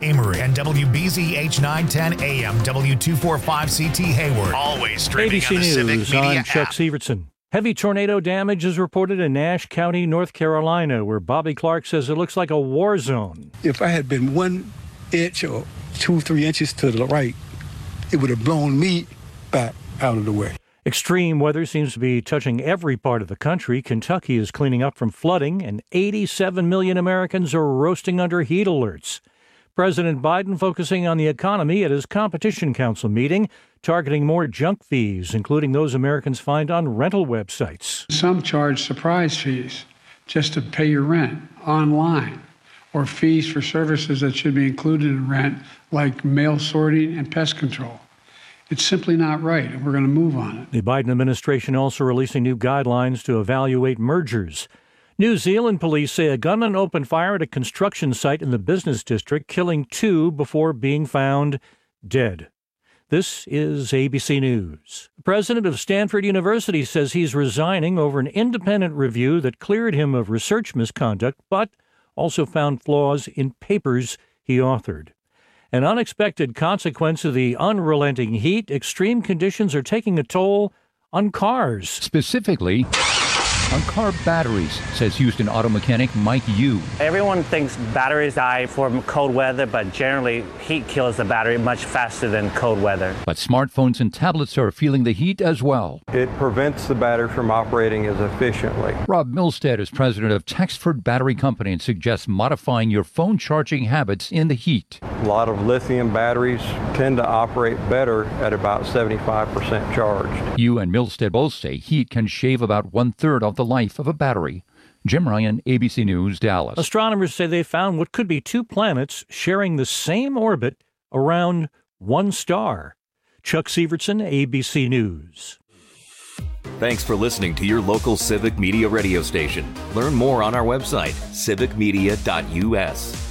Amory, and WBZH 910 AM, W245CT Hayward. Always streaming ABC on the Civic News, Media I'm Chuck app. Severson. Heavy tornado damage is reported in Nash County, North Carolina, where Bobby Clark says it looks like a war zone. If I had been 1 inch or 2-3 inches to the right, it would have blown me back out of the way. Extreme weather seems to be touching every part of the country. Kentucky is cleaning up from flooding, and 87 million Americans are roasting under heat alerts. President Biden focusing on the economy at his Competition Council meeting, targeting more junk fees, including those Americans find on rental websites. Some charge surprise fees just to pay your rent online, or fees for services that should be included in rent, like mail sorting and pest control. It's simply not right, and we're going to move on it. The Biden administration also releasing new guidelines to evaluate mergers. New Zealand police say a gunman opened fire at a construction site in the business district, killing 2 before being found dead. This is ABC News. The president of Stanford University says he's resigning over an independent review that cleared him of research misconduct, but also found flaws in papers he authored. An unexpected consequence of the unrelenting heat, extreme conditions are taking a toll on cars. Specifically on car batteries, says Houston auto mechanic Mike Yu. Everyone thinks batteries die from cold weather, but generally heat kills the battery much faster than cold weather. But smartphones and tablets are feeling the heat as well. It prevents the battery from operating as efficiently. Rob Milstead is president of Texford Battery Company and suggests modifying your phone charging habits in the heat. A lot of lithium batteries tend to operate better at about 75% charged. Yu and Milstead both say heat can shave about 1/3 of the life of a battery. Jim Ryan, ABC News, Dallas. Astronomers say they found what could be 2 planets sharing the same orbit around one star. Chuck Severson, ABC News. Thanks for listening to your local Civic Media radio station. Learn more on our website, civicmedia.us.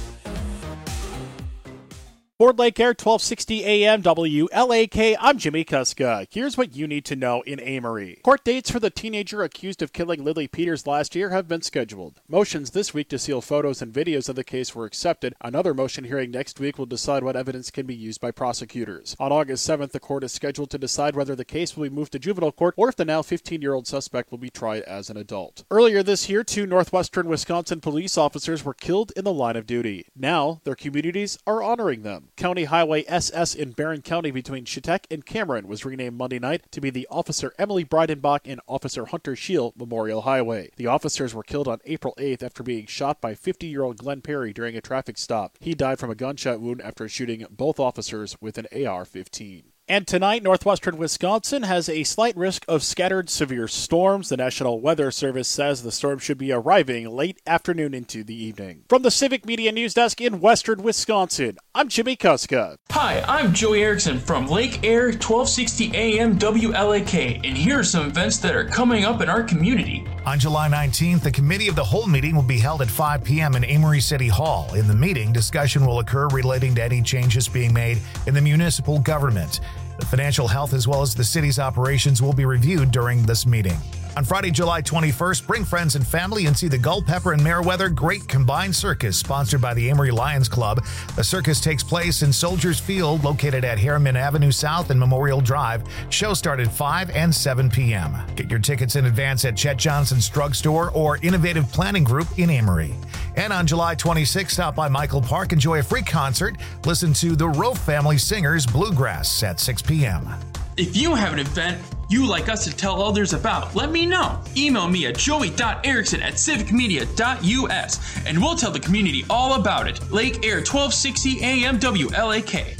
Ford Lake Air, 1260 AM, WLAK. I'm Jimmy Kuska. Here's what you need to know in Amory. Court dates for the teenager accused of killing Lily Peters last year have been scheduled. Motions this week to seal photos and videos of the case were accepted. Another motion hearing next week will decide what evidence can be used by prosecutors. On August 7th, the court is scheduled to decide whether the case will be moved to juvenile court or if the now 15-year-old suspect will be tried as an adult. Earlier this year, 2 northwestern Wisconsin police officers were killed in the line of duty. Now, their communities are honoring them. County Highway SS in Barron County between Chetek and Cameron was renamed Monday night to be the Officer Emily Breidenbach and Officer Hunter Scheel Memorial Highway. The officers were killed on April 8th after being shot by 50-year-old Glenn Perry during a traffic stop. He died from a gunshot wound after shooting both officers with an AR-15. And tonight, northwestern Wisconsin has a slight risk of scattered severe storms. The National Weather Service says the storm should be arriving late afternoon into the evening. From the Civic Media News Desk in western Wisconsin, I'm Jimmy Kuska. Hi, I'm Joey Erickson from Lake Air 1260 AM WLAK, and here are some events that are coming up in our community. On July 19th, the Committee of the Whole meeting will be held at 5 p.m. in Amory City Hall. In the meeting, discussion will occur relating to any changes being made in the municipal government. The financial health as well as the city's operations will be reviewed during this meeting. On Friday, July 21st, bring friends and family and see the Culpeper and Meriwether Great Combined Circus, sponsored by the Amory Lions Club. The circus takes place in Soldiers Field, located at Harriman Avenue South and Memorial Drive. Show start at 5 and 7 p.m. Get your tickets in advance at Chet Johnson's Drugstore or Innovative Planning Group in Amory. And on July 26th, stop by Michael Park, enjoy a free concert. Listen to the Rowe Family Singers Bluegrass at 6 p.m. If you have an event you'd like us to tell others about, let me know. Email me at joey.erickson@civicmedia.us and we'll tell the community all about it. Lake Air 1260 AM WLAK.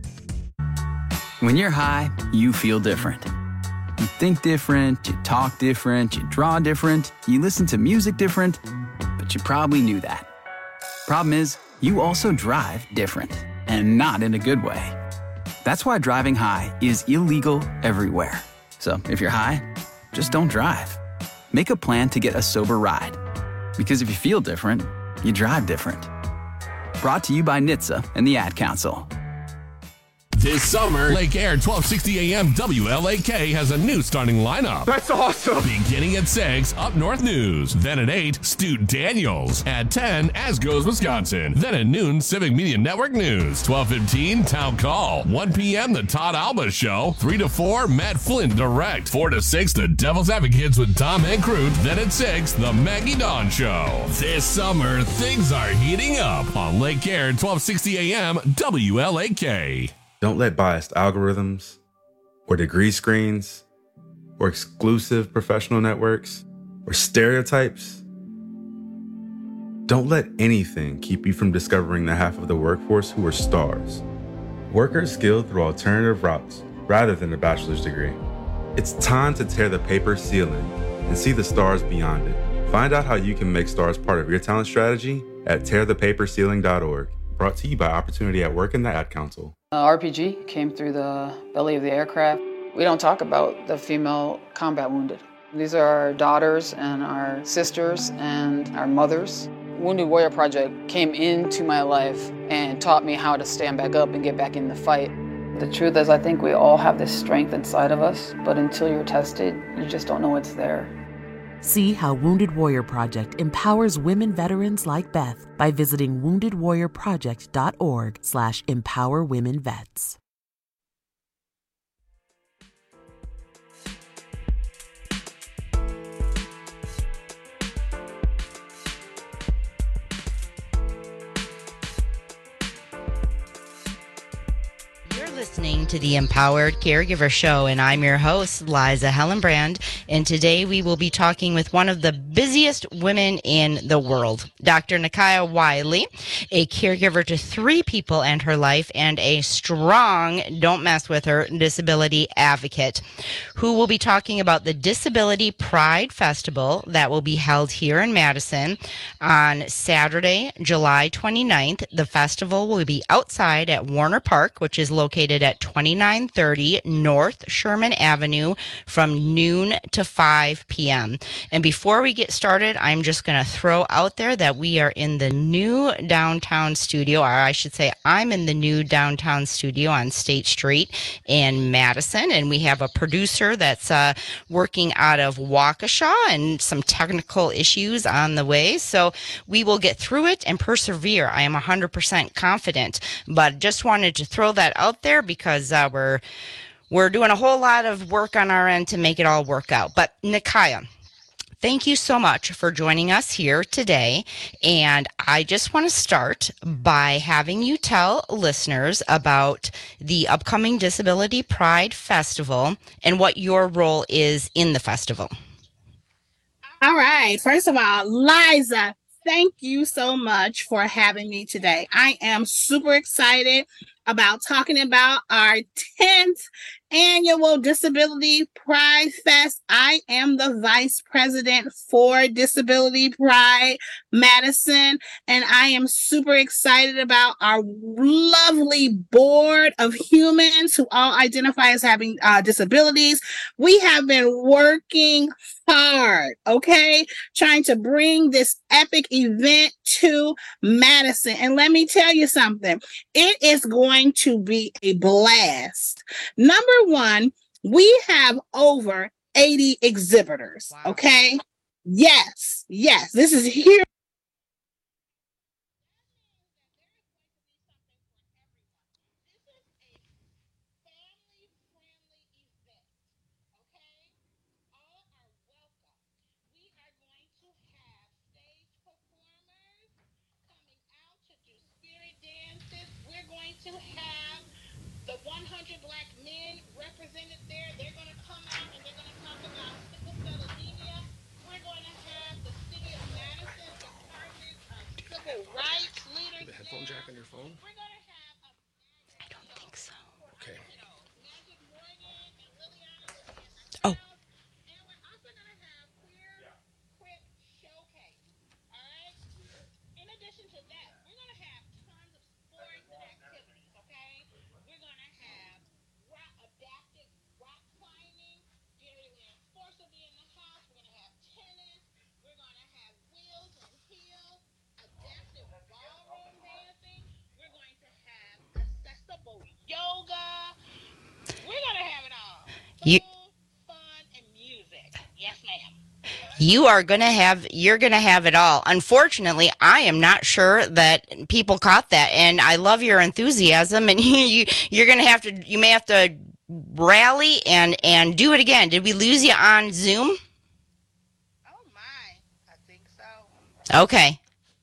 When you're high, you feel different. You think different, you talk different, you draw different, you listen to music different, but you probably knew that. Problem is, you also drive different, and not in a good way. That's why driving high is illegal everywhere. So if you're high, just don't drive. Make a plan to get a sober ride. Because if you feel different, you drive different. Brought to you by NHTSA and the Ad Council. This summer, Lake Air 1260 AM WLAK has a new starting lineup. That's awesome. Beginning at 6, Up North News. Then at 8, Stu Daniels. At 10, As Goes Wisconsin. Then at noon, Civic Media Network News. 12:15, Town Call. 1 p.m., The Todd Alba Show. 3 to 4, Matt Flint Direct. 4 to 6, The Devil's Advocates with Tom and Crute. Then at 6, The Maggie Dawn Show. This summer, things are heating up on Lake Air 1260 AM WLAK. Don't let biased algorithms or degree screens or exclusive professional networks or stereotypes. Don't let anything keep you from discovering the half of the workforce who are stars. Workers skilled through alternative routes rather than a bachelor's degree. It's time to tear the paper ceiling and see the stars beyond it. Find out how you can make stars part of your talent strategy at tearthepaperceiling.org. Brought to you by Opportunity at Work and the Ad Council. RPG came through the belly of the aircraft. We don't talk about the female combat wounded. These are our daughters and our sisters and our mothers. Wounded Warrior Project came into my life and taught me how to stand back up and get back in the fight. The truth is, I think we all have this strength inside of us, but until you're tested, you just don't know it's there. See how Wounded Warrior Project empowers women veterans like Beth by visiting woundedwarriorproject.org/empowerwomenvets. Listening to the Empowered Caregiver Show, and I'm your host, Liza Hellenbrand, and today we will be talking with one of the busiest women in the world, Dr. Nakia Wiley, a caregiver to 3 people and her life, and a strong, don't mess with her, disability advocate, who will be talking about the Disability Pride Festival that will be held here in Madison on Saturday, July 29th. The festival will be outside at Warner Park, which is located at 2930 North Sherman Avenue from noon to 5 p.m. And before we get started, I'm just going to throw out there that we are in the new downtown studio, or I should say I'm in the new downtown studio on State Street in Madison, and we have a producer that's working out of Waukesha and some technical issues on the way, so we will get through it and persevere. I am 100% confident, but just wanted to throw that out there because we're doing a whole lot of work on our end to make it all work out. But Nakia, thank you so much for joining us here today. And I just want to start by having you tell listeners about the upcoming Disability Pride Festival and what your role is in the festival. All right. First of all, Liza, thank you so much for having me today. I am super excited about talking about our 10th annual Disability Pride Fest. I am the vice president for Disability Pride Madison, and I am super excited about our lovely board of humans who all identify as having disabilities. We have been working hard, okay, trying to bring this epic event to Madison. And let me tell you something, it is going to be a blast. Number one, we have over 80 exhibitors, okay? Yes, this is here. To have the 100 Black men represented there. They're going to come out and they're going to talk about sickle cell anemia. We're going to have the city of Madison, the You're going to have it all. Unfortunately, I am not sure that people caught that. And I love your enthusiasm, and you may have to rally and do it again. Did we lose you on Zoom? Oh my, I think so. Okay.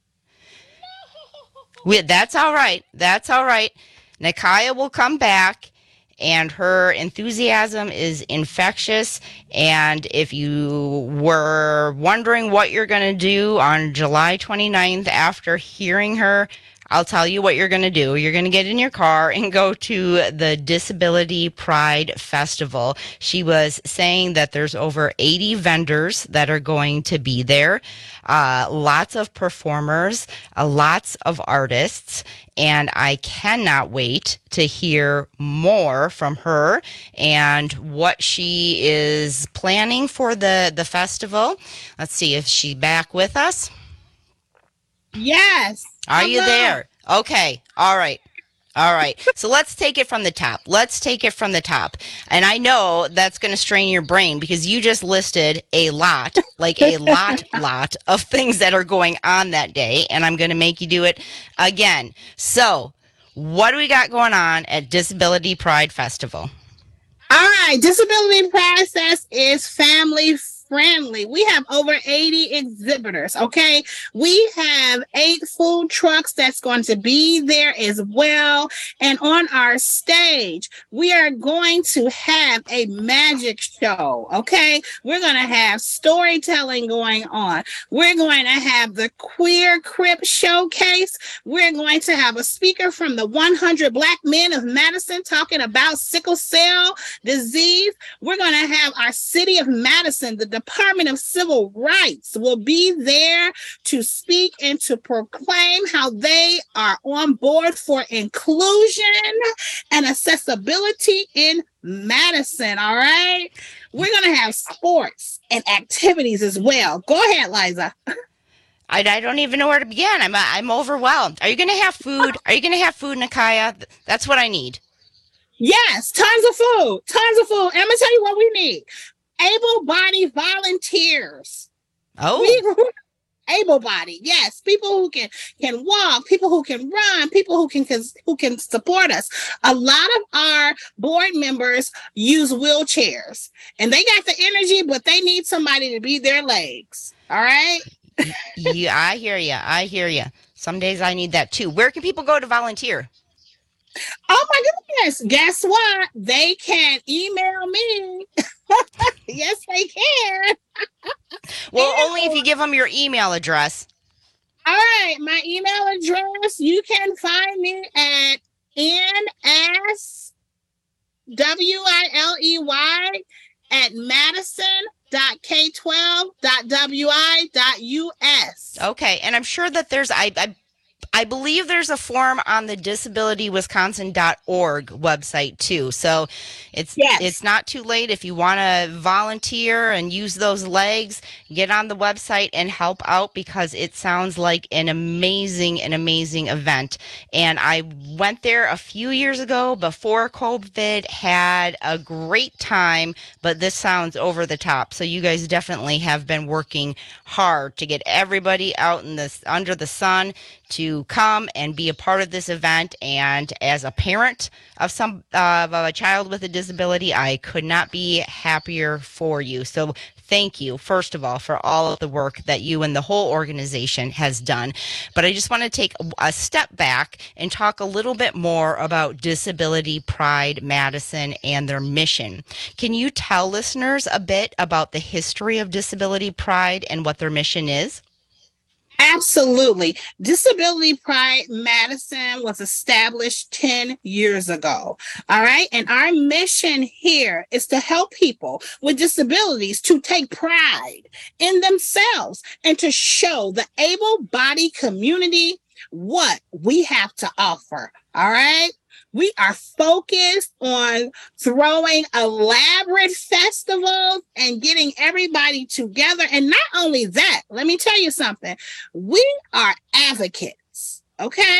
That's all right. That's all right. Nakaya will come back, and her enthusiasm is infectious. And if you were wondering what you're going to do on July 29th after hearing her, I'll tell you what you're going to do. You're going to get in your car and go to the Disability Pride Festival. She was saying that there's over 80 vendors that are going to be there, lots of performers, lots of artists, and I cannot wait to hear more from her and what she is planning for the festival. Let's see if she's back with us. Yes. Are you there? Okay. All right. All right. So let's take it from the top. And I know that's going to strain your brain because you just listed a lot, like a lot of things that are going on that day. And I'm going to make you do it again. So what do we got going on at Disability Pride Festival? All right. Disability Process is family friendly. We have over 80 exhibitors, okay? We have 8 food trucks that's going to be there as well. And on our stage, we are going to have a magic show, okay? We're going to have storytelling going on. We're going to have the Queer Crip Showcase. We're going to have a speaker from the 100 Black Men of Madison talking about sickle cell disease. We're going to have our City of Madison, the Department of Civil Rights will be there to speak and to proclaim how they are on board for inclusion and accessibility in Madison. All right. We're going to have sports and activities as well. Go ahead, Liza. I don't even know where to begin. I'm overwhelmed. Are you going to have food? Are you going to have food, Nakaya? That's what I need. Yes, tons of food. And I'm going to tell you what we need. Able-bodied volunteers. Oh. Able-bodied, yes. People who can walk, people who can run, people who can support us. A lot of our board members use wheelchairs, and they got the energy, but they need somebody to be their legs. All right? Yeah, I hear you. Some days I need that too. Where can people go to volunteer? Oh my goodness. Guess what? They can email me. Yes, they can. Well, only if you give them your email address. All right. My email address, you can find me at nswiley@madison.k12.wi.us. Okay, and I'm sure that there's I believe there's a form on the disabilitywisconsin.org website too. So it's not too late if you want to volunteer and use those legs, get on the website and help out because it sounds like an amazing event. And I went there a few years ago before COVID, had a great time, but this sounds over the top. So you guys definitely have been working hard to get everybody out in this under the sun to come and be a part of this event. And as a parent of a child with a disability, I could not be happier for you. So thank you, first of all, for all of the work that you and the whole organization has done. But I just want to take a step back and talk a little bit more about Disability Pride Madison and their mission. Can you tell listeners a bit about the history of Disability Pride and what their mission is? Absolutely. Disability Pride Madison was established 10 years ago. All right. And our mission here is to help people with disabilities to take pride in themselves and to show the able-bodied community what we have to offer. All right. We are focused on throwing elaborate festivals and getting everybody together. And not only that, let me tell you something. We are advocates, okay?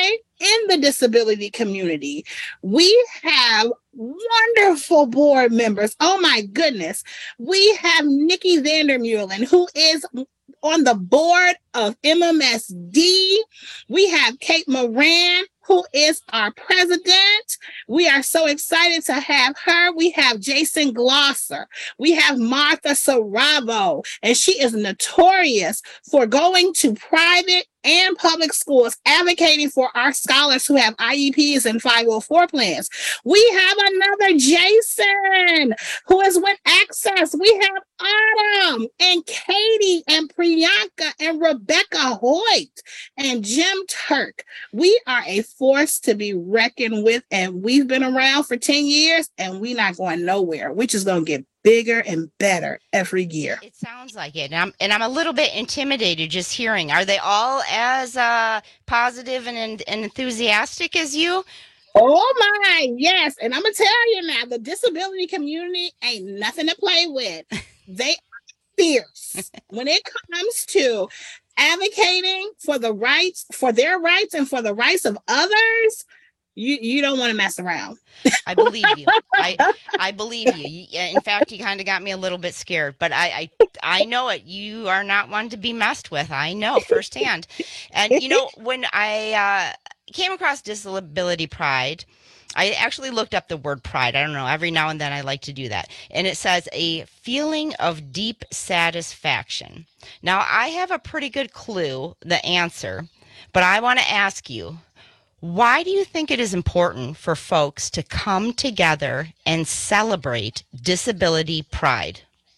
in the disability community, we have wonderful board members. Oh my goodness. We have Nikki Vandermeulen, who is on the board of MMSD. We have Kate Moran, who is our president. We are so excited to have her. We have Jason Glosser. We have Martha Saravo, and she is notorious for going to private and public schools advocating for our scholars who have IEPs and 504 plans. We have another Jason who is with Access. We have Autumn and Katie and Priyanka and Rebecca Hoyt and Jim Turk. We are a force to be reckoned with, and we've been around for 10 years and we're not going nowhere. We're just going to get bigger and better every year. It sounds like it. And I'm a little bit intimidated just hearing. Are they all as positive and enthusiastic as you? Oh my, yes. And I'm going to tell you now, the disability community ain't nothing to play with. They are fierce when it comes to advocating for the rights, for their rights and for the rights of others. You don't want to mess around. I believe you. I believe you. In fact, you kind of got me a little bit scared, but I know it. You are not one to be messed with. I know firsthand. And, when I came across Disability Pride, I actually looked up the word pride. I don't know. Every now and then I like to do that. And it says a feeling of deep satisfaction. Now, I have a pretty good clue, the answer, but I want to ask you, why do you think it is important for folks to come together and celebrate disability pride?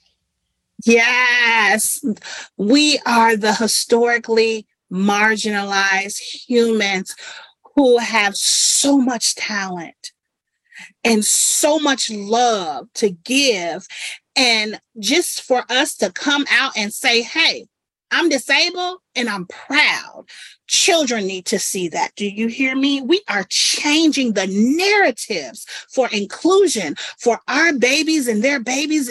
Yes, we are the historically marginalized humans who have so much talent and so much love to give. And just for us to come out and say, hey, I'm disabled and I'm proud. Children need to see that. Do you hear me? We are changing the narratives for inclusion for our babies and their babies.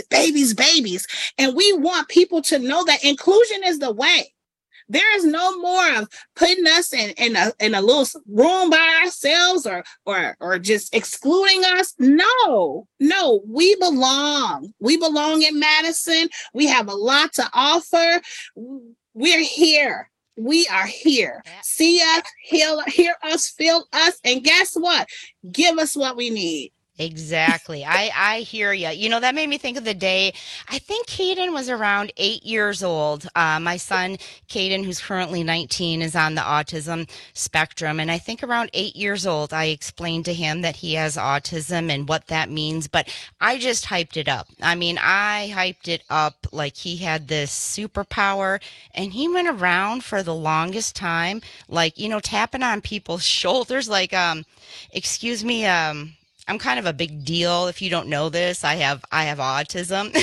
And we want people to know that inclusion is the way. There is no more of putting us in a little room by ourselves or just excluding us. No, we belong. We belong in Madison. We have a lot to offer. We're here. We are here. See us, hear us, feel us, and guess what? Give us what we need. Exactly. I hear you. That made me think of the day. I think Caden was around 8 years old. My son, Caden, who's currently 19, is on the autism spectrum. And I think around 8 years old, I explained to him that he has autism and what that means. But I just hyped it up. I mean, I hyped it up like he had this superpower. And he went around for the longest time, like, tapping on people's shoulders, like, excuse me, I'm kind of a big deal. If you don't know this, I have autism.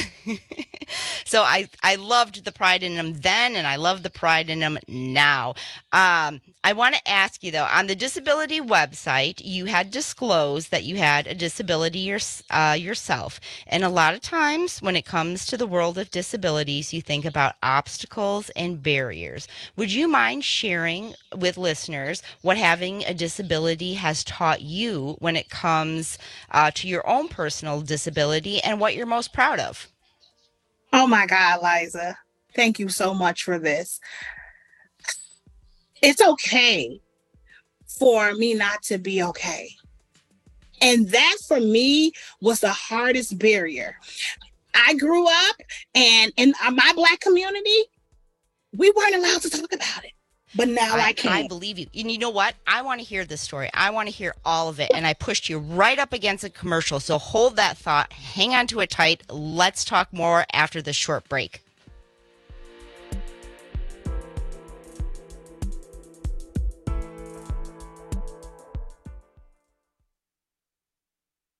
So I loved the pride in him then, and I love the pride in him now. I want to ask you, though, on the disability website, you had disclosed that you had a disability yourself. And a lot of times when it comes to the world of disabilities, you think about obstacles and barriers. Would you mind sharing with listeners what having a disability has taught you when it comes to your own personal disability and what you're most proud of? Oh my God, Liza. Thank you so much for this. It's okay for me not to be okay. And that for me was the hardest barrier. I grew up and in my Black community, we weren't allowed to talk about it. But now I can. I believe you. And you know what? I want to hear this story. I want to hear all of it. And I pushed you right up against a commercial. So hold that thought. Hang on to it tight. Let's talk more after this short break.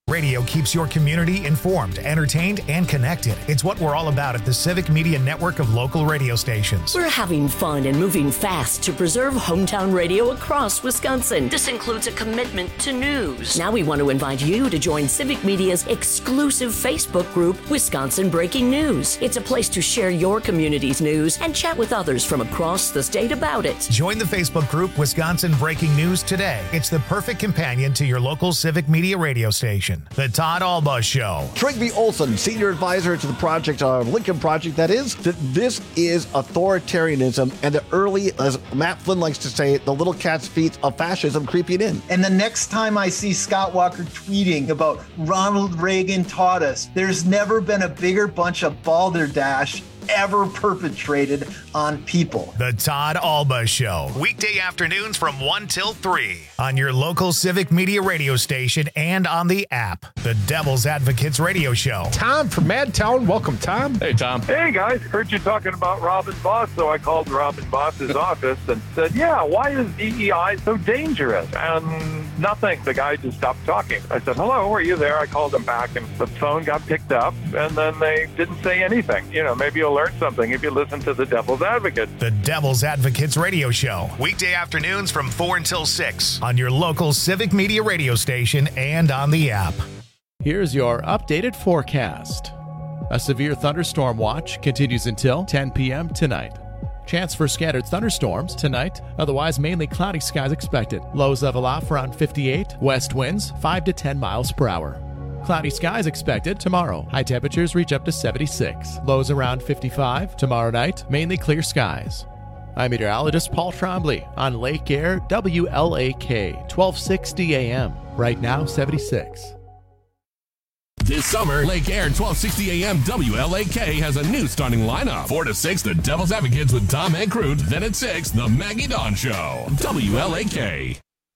Radio keeps your community informed, entertained, and connected. It's what we're all about at the Civic Media Network of local radio stations. We're having fun and moving fast to preserve hometown radio across Wisconsin. This includes a commitment to news. Now we want to invite you to join Civic Media's exclusive Facebook group, Wisconsin Breaking News. It's a place to share your community's news and chat with others from across the state about it. Join the Facebook group Wisconsin Breaking News today. It's the perfect companion to your local Civic Media radio station. The Todd Alba Show. Trygve Olson, senior advisor to the project, Lincoln Project, that is, that this is authoritarianism and the early, as Matt Flynn likes to say, the little cat's feet of fascism creeping in. And the next time I see Scott Walker tweeting about Ronald Reagan taught us, there's never been a bigger bunch of balderdash ever perpetrated on people. The Todd Alba Show. Weekday afternoons from 1 till 3 on your local Civic Media radio station and on the app. The Devil's Advocates Radio Show. Tom from Madtown. Welcome, Tom. Hey, Tom. Hey, guys. Heard you talking about Robin Boss, so I called Robin Boss's office and said, yeah, why is DEI so dangerous? And nothing. The guy just stopped talking. I said, hello, are you there? I called him back, and the phone got picked up, and then they didn't say anything. You know, maybe you'll learn something if you listen to the Devil's Advocate. The Devil's Advocates Radio Show. Weekday afternoons from 4 until 6 on your local Civic Media radio station and on the app. Here's your updated forecast. A severe thunderstorm watch continues until 10 p.m. tonight. Chance for scattered thunderstorms tonight, otherwise mainly cloudy skies expected. Lows level off around 58, west winds 5 to 10 miles per hour. Cloudy skies expected tomorrow. High temperatures reach up to 76. Lows around 55. Tomorrow night, mainly clear skies. I'm meteorologist Paul Trombley on Lake Air WLAK 1260 AM. Right now, 76. This summer, Lake Air 1260 AM WLAK has a new starting lineup. 4 to 6, the Devil's Advocates with Tom and Crute. Then at 6, the Maggie Dawn Show. WLAK.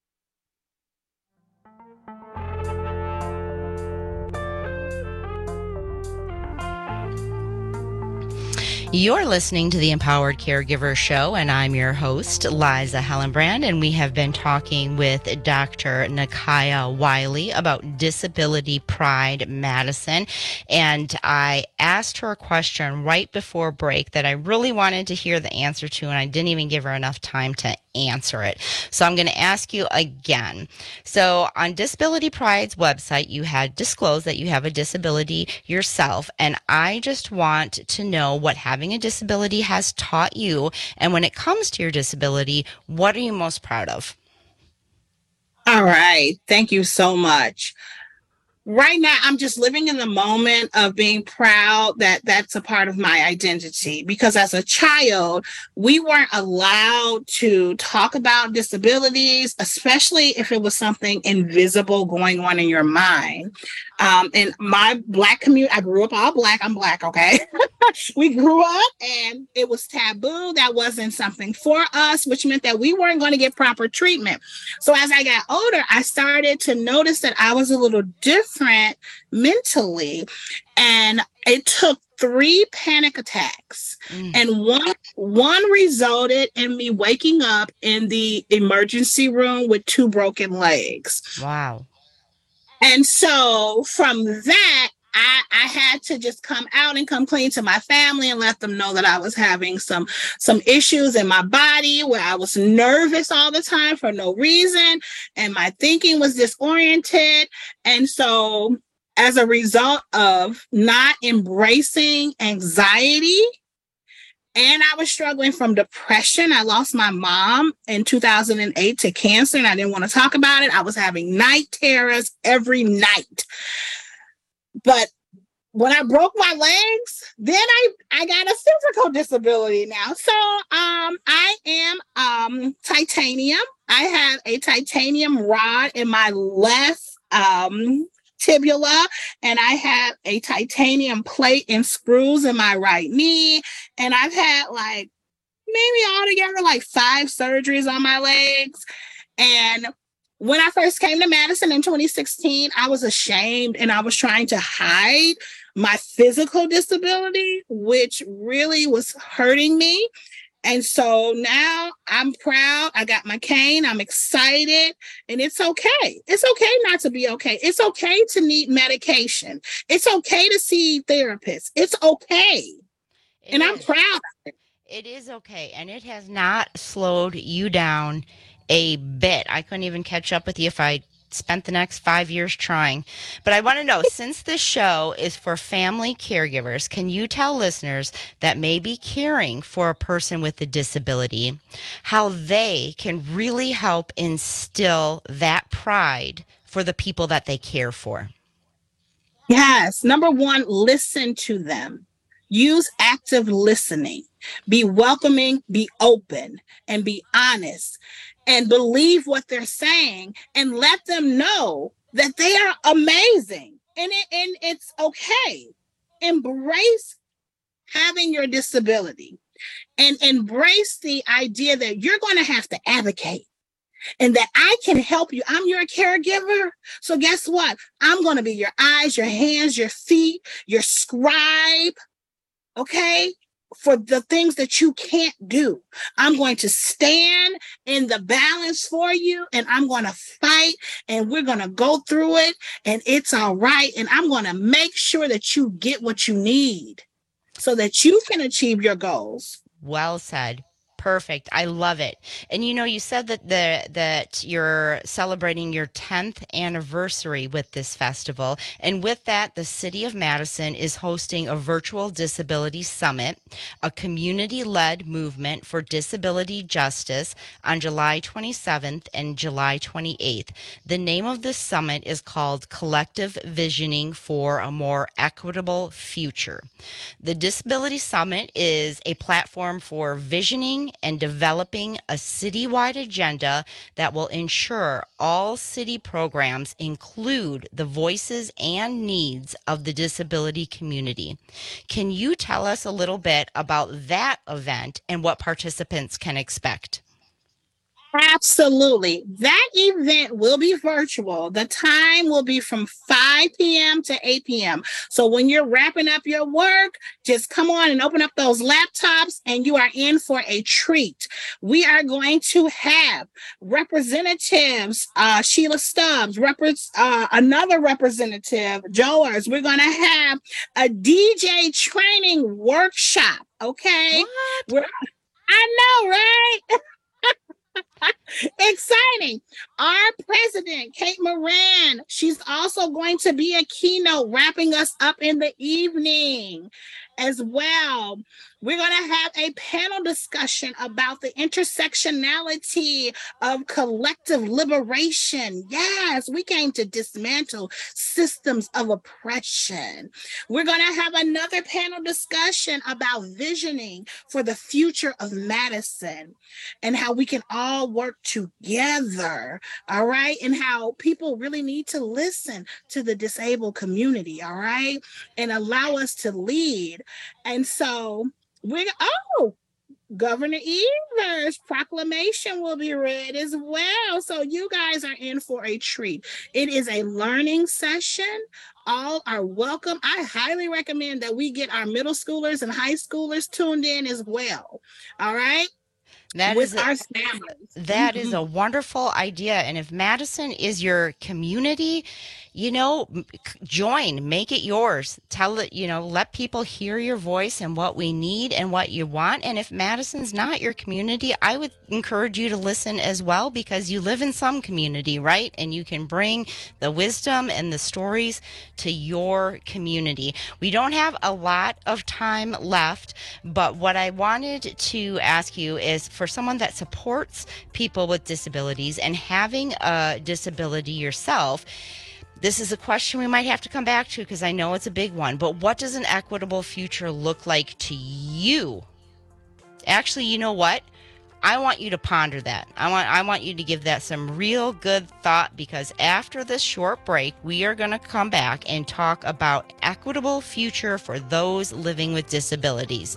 You're listening to the Empowered Caregiver Show, and I'm your host, Liza Hellenbrand, and we have been talking with Dr. Nakaya Wiley about Disability Pride Madison, and I asked her a question right before break that I really wanted to hear the answer to, and I didn't even give her enough time to answer it. So I'm going to ask you again. So on Disability Pride's website, you had disclosed that you have a disability yourself, and I just want to know what having a disability has taught you, and when it comes to your disability, what are you most proud of? All right. Thank you so much. Right now, I'm just living in the moment of being proud that that's a part of my identity, because as a child, we weren't allowed to talk about disabilities, especially if it was something invisible going on in your mind. In my Black community, I grew up all Black. I'm Black, okay? We grew up and it was taboo. That wasn't something for us, which meant that we weren't going to get proper treatment. So as I got older, I started to notice that I was a little different mentally. And it took 3 panic attacks. And one resulted in me waking up in the emergency room with 2 broken legs. Wow. And so from that, I had to just come out and come clean to my family and let them know that I was having some issues in my body, where I was nervous all the time for no reason, and my thinking was disoriented. And so as a result of not embracing anxiety, and I was struggling from depression. I lost my mom in 2008 to cancer, and I didn't want to talk about it. I was having night terrors every night. But when I broke my legs, then I got a physical disability now. So I am titanium. I have a titanium rod in my left tibula, and I have a titanium plate and screws in my right knee. And I've had maybe altogether 5 surgeries on my legs. And when I first came to Madison in 2016, I was ashamed and I was trying to hide my physical disability, which really was hurting me. And so now I'm proud. I got my cane. I'm excited. And it's okay. It's okay not to be okay. It's okay to need medication. It's okay to see therapists. It's okay. I'm proud of it. It is okay. And it has not slowed you down a bit. I couldn't even catch up with you if I spent the next 5 years trying. But I want to know, since this show is for family caregivers, can you tell listeners that may be caring for a person with a disability how they can really help instill that pride for the people that they care for? Yes. Number one, listen to them. Use active listening. Be welcoming, be open, and be honest. And believe what they're saying and let them know that they are amazing. And it's okay. Embrace having your disability and embrace the idea that you're going to have to advocate and that I can help you. I'm your caregiver. So guess what? I'm going to be your eyes, your hands, your feet, your scribe. Okay? For the things that you can't do. I'm going to stand in the balance for you, and I'm going to fight, and we're going to go through it, and it's all right. And I'm going to make sure that you get what you need so that you can achieve your goals. Well said. Perfect. I love it. And you said that you're celebrating your 10th anniversary with this festival. And with that, the City of Madison is hosting a virtual disability summit, a community-led movement for disability justice on July 27th and July 28th. The name of this summit is called Collective Visioning for a More Equitable Future. The Disability Summit is a platform for visioning and developing a citywide agenda that will ensure all city programs include the voices and needs of the disability community. Can you tell us a little bit about that event and what participants can expect? Absolutely. That event will be virtual. The time will be from 5 p.m. to 8 p.m. So when you're wrapping up your work, just come on and open up those laptops and you are in for a treat. We are going to have representatives, Sheila Stubbs, another representative, Joers. We're going to have a DJ training workshop. Okay. I know, right? Exciting. Our president, Kate Moran, she's also going to be a keynote wrapping us up in the evening as well. We're going to have a panel discussion about the intersectionality of collective liberation. Yes, we came to dismantle systems of oppression. We're going to have another panel discussion about visioning for the future of Madison and how we can all work together, all right? And how people really need to listen to the disabled community, all right? And allow us to lead. And so Governor Evers' proclamation will be read as well. So you guys are in for a treat. It is a learning session. All are welcome. I highly recommend that we get our middle schoolers and high schoolers tuned in as well. All right? That is a wonderful idea. And if Madison is your community, join, make it yours. Tell it, let people hear your voice and what we need and what you want. And if Madison's not your community, I would encourage you to listen as well, because you live in some community, right? And you can bring the wisdom and the stories to your community. We don't have a lot of time left, but what I wanted to ask you is, for someone that supports people with disabilities and having a disability yourself, this is a question we might have to come back to because I know it's a big one, but what does an equitable future look like to you? Actually, you know what? I want you to ponder that. I want you to give that some real good thought, because after this short break, we are going to come back and talk about equitable future for those living with disabilities.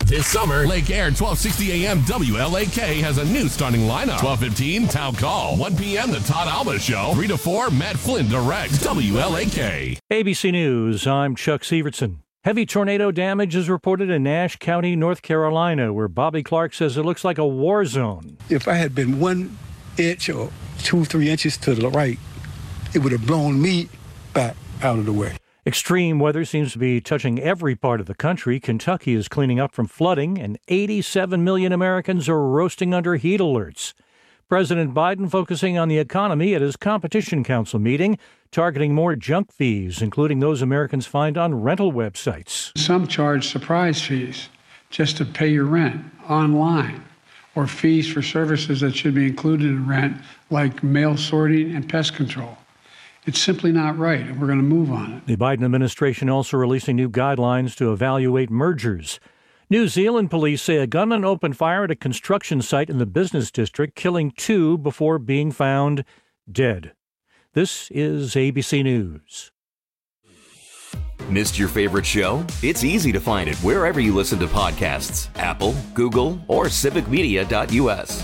This summer, Lake Air 1260 AM WLAK has a new starting lineup. 12:15 Town Call. 1 p.m. The Todd Alba Show. 3 to 4 Matt Flynn directs WLAK. ABC News, I'm Chuck Severson. Heavy tornado damage is reported in Nash County, North Carolina, where Bobby Clark says it looks like a war zone. If I had been 1 inch or 2-3 inches to the right, it would have blown me back out of the way. Extreme weather seems to be touching every part of the country. Kentucky is cleaning up from flooding, and 87 million Americans are roasting under heat alerts. President Biden focusing on the economy at his Competition Council meeting, targeting more junk fees, including those Americans find on rental websites. Some charge surprise fees just to pay your rent online, or fees for services that should be included in rent, like mail sorting and pest control. It's simply not right, and we're going to move on it. The Biden administration also releasing new guidelines to evaluate mergers. New Zealand police say a gunman opened fire at a construction site in the business district, killing 2 before being found dead. This is ABC News. Missed your favorite show? It's easy to find it wherever you listen to podcasts. Apple, Google, or civicmedia.us.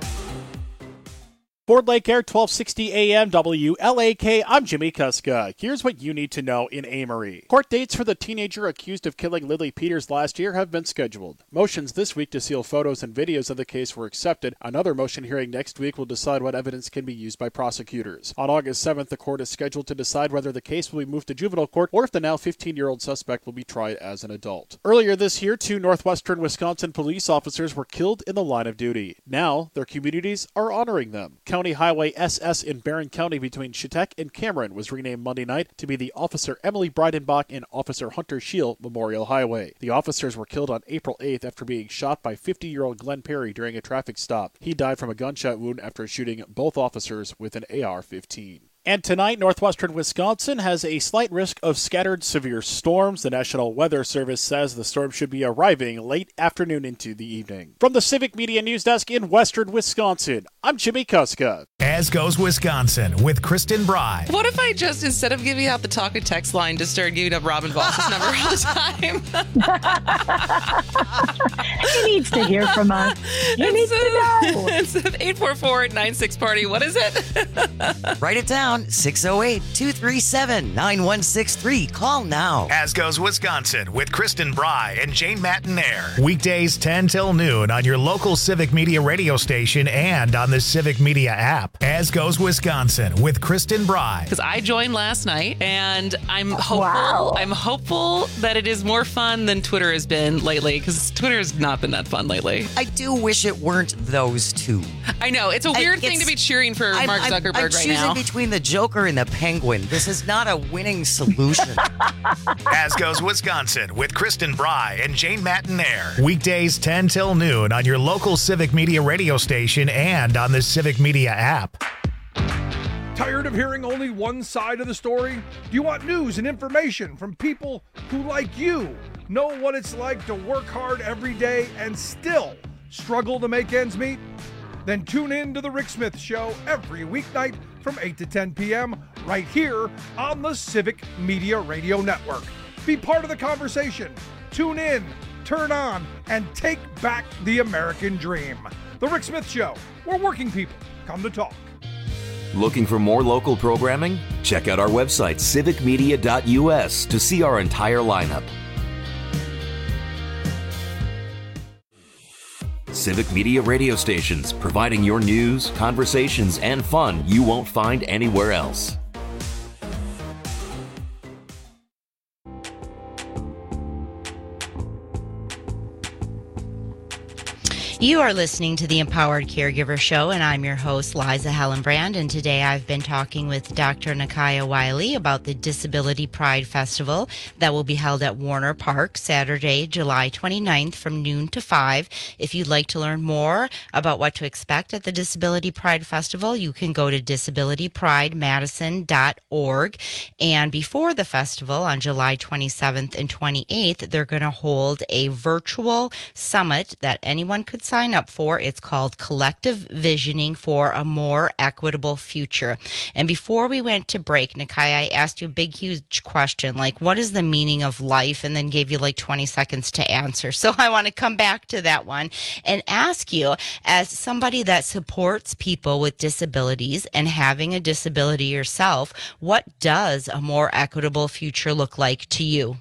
Ford Lake Air 1260 AM WLAK, I'm Jimmy Kuska. Here's what you need to know in Amory. Court dates for the teenager accused of killing Lily Peters last year have been scheduled. Motions this week to seal photos and videos of the case were accepted. Another motion hearing next week will decide what evidence can be used by prosecutors. On August 7th, the court is scheduled to decide whether the case will be moved to juvenile court or if the now 15-year-old suspect will be tried as an adult. Earlier this year, 2 northwestern Wisconsin police officers were killed in the line of duty. Now, their communities are honoring them. County Highway SS in Barron County between Chetek and Cameron was renamed Monday night to be the Officer Emily Breidenbach and Officer Hunter Scheel Memorial Highway. The officers were killed on April 8th after being shot by 50-year-old Glenn Perry during a traffic stop. He died from a gunshot wound after shooting both officers with an AR-15. And tonight, northwestern Wisconsin has a slight risk of scattered severe storms. The National Weather Service says the storm should be arriving late afternoon into the evening. From the Civic Media News Desk in western Wisconsin, I'm Jimmy Kuska. As Goes Wisconsin with Kristen Bry. What if I just, instead of giving out the talk and text line, just started giving up Robin Boss's number all the time? He needs to hear from us. He needs to know. Instead of 844-96-PARTY, what is it? Write it down. 608-237-9163. Call now. As Goes Wisconsin with Kristen Bry and Jane Matinaire. Weekdays 10 till noon on your local Civic Media radio station and on the Civic Media app. As Goes Wisconsin with Kristen Bry. Because I joined last night and I'm hopeful. Wow. I'm hopeful that it is more fun than Twitter has been lately, because Twitter has not been that fun lately. I do wish it weren't those two. I know. It's a weird thing to be cheering for Mark Zuckerberg right now. I'm choosing between the Joker and the Penguin. This is not a winning solution. As Goes Wisconsin with Kristen Bry and Jane Matinaire. Weekdays 10 till noon on your local Civic Media radio station and on the Civic Media app. Tired of hearing only one side of the story? Do you want news and information from people who, like you, know what it's like to work hard every day and still struggle to make ends meet? Then tune in to The Rick Smith Show every weeknight from 8 to 10 p.m. right here on the Civic Media Radio Network. Be part of the conversation. Tune in, turn on, and take back the American dream. The Rick Smith Show, where working people come to talk. Looking for more local programming? Check out our website, civicmedia.us, to see our entire lineup. Civic Media radio stations, providing your news, conversations, and fun you won't find anywhere else. You are listening to the Empowered Caregiver Show, and I'm your host, Liza Hellenbrand, and today I've been talking with Dr. Nakaya Wiley about the Disability Pride Festival that will be held at Warner Park Saturday, July 29th from noon to 5. If you'd like to learn more about what to expect at the Disability Pride Festival, you can go to disabilitypridemadison.org. And before the festival, on July 27th and 28th, they're going to hold a virtual summit that anyone could sign up for. It's called Collective Visioning for a More Equitable Future. And before we went to break, Nakai, I asked you a big, huge question, like, what is the meaning of life? And then gave you like 20 seconds to answer. So I want to come back to that one and ask you, as somebody that supports people with disabilities and having a disability yourself, what does a more equitable future look like to you?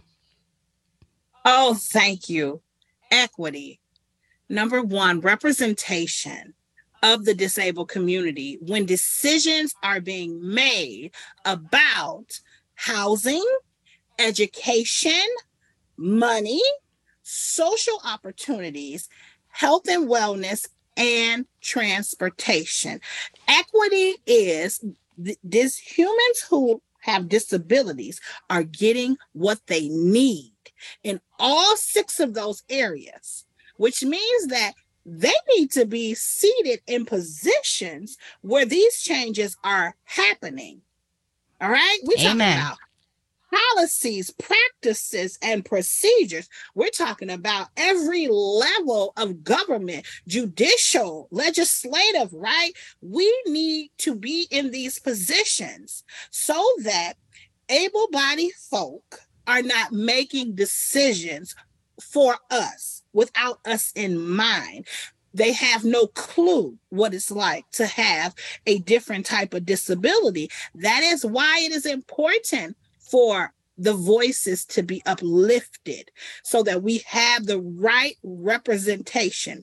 Oh, thank you. Equity. Number one, representation of the disabled community when decisions are being made about housing, education, money, social opportunities, health and wellness, and transportation. Equity is these humans who have disabilities are getting what they need in all 6 of those areas, which means that they need to be seated in positions where these changes are happening. All right? We're talking about policies, practices, and procedures. We're talking about every level of government, judicial, legislative, right? We need to be in these positions so that able-bodied folk are not making decisions for us without us in mind. They have no clue what it's like to have a different type of disability. That is why it is important for the voices to be uplifted so that we have the right representation.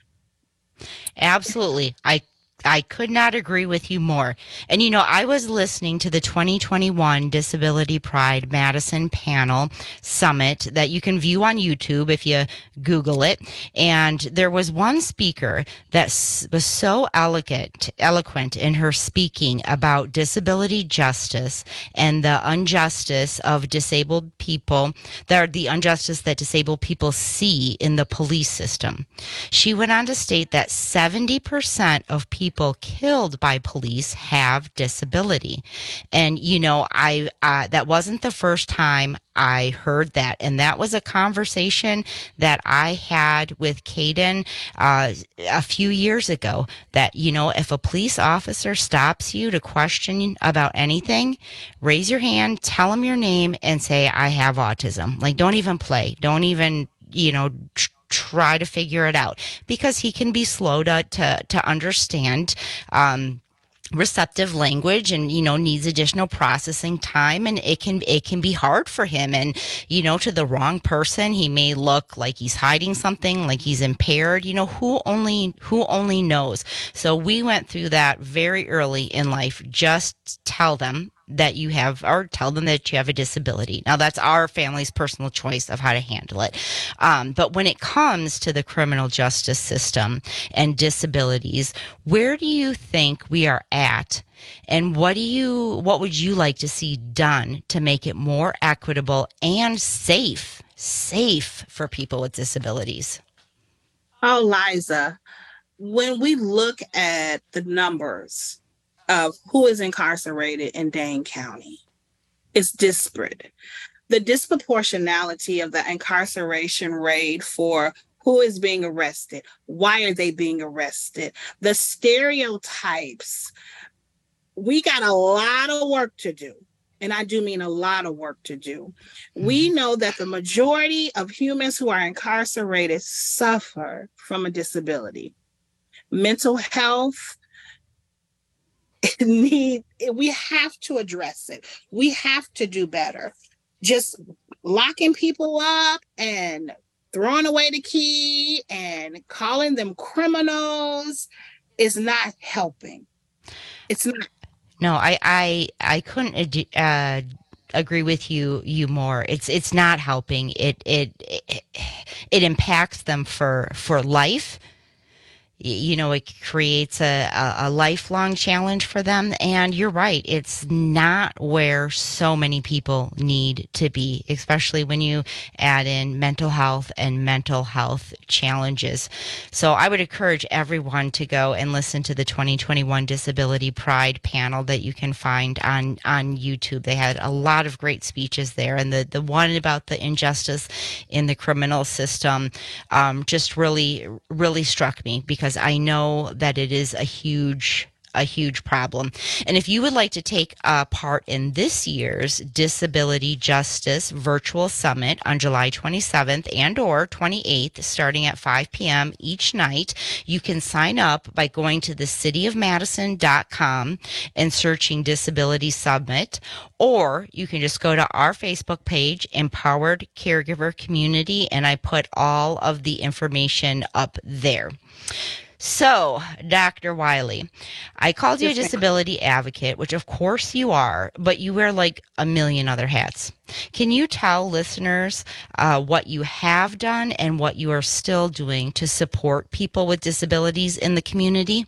Absolutely. I could not agree with you more. And, you know, I was listening to the 2021 Disability Pride Madison Panel Summit that you can view on YouTube if you Google it. And there was one speaker that was so eloquent in her speaking about disability justice and the injustice of disabled people, the injustice that disabled people see in the police system. She went on to state that 70% of people killed by police have disability. And, you know, that wasn't the first time I heard that. And that was a conversation that I had with Caden a few years ago, that, you know, if a police officer stops you to question about anything, raise your hand, tell them your name, and say, I have autism. Like, don't even play. Don't even, you know, try to figure it out, because he can be slow to understand receptive language, and, you know, needs additional processing time, and it can be hard for him. And, you know, to the wrong person, he may look like he's hiding something, like he's impaired. You know, who only knows. So we went through that very early in life. Just tell them that you have, or tell them that you have a disability. Now, that's our family's personal choice of how to handle it. But when it comes to the criminal justice system and disabilities, where do you think we are at? And what would you like to see done to make it more equitable and safe for people with disabilities? Oh, Liza, when we look at the numbers of who is incarcerated in Dane County, it's disparate. The disproportionality of the incarceration rate for who is being arrested, why are they being arrested, the stereotypes, we got a lot of work to do. And I do mean a lot of work to do. We know that the majority of humans who are incarcerated suffer from a disability. Mental health, we have to address it. We have to do better. Just locking people up and throwing away the key and calling them criminals is not helping. It's not. No, I couldn't agree with you more. It's not helping. It impacts them for life. it creates a lifelong challenge for them. And you're right, it's not where so many people need to be, especially when you add in mental health and mental health challenges. So I would encourage everyone to go and listen to the 2021 Disability Pride panel that you can find on YouTube. They had a lot of great speeches there. And the one about the injustice in the criminal system just really, really struck me, because I know that it is a huge problem. And if you would like to take part in this year's Disability Justice Virtual Summit on July 27th and or 28th, starting at 5 p.m. each night, you can sign up by going to thecityofmadison.com and searching Disability Summit, or you can just go to our Facebook page, Empowered Caregiver Community, and I put all of the information up there. So, Dr. Wiley, I called you a disability advocate, which of course you are, but you wear like a million other hats. Can you tell listeners what you have done and what you are still doing to support people with disabilities in the community?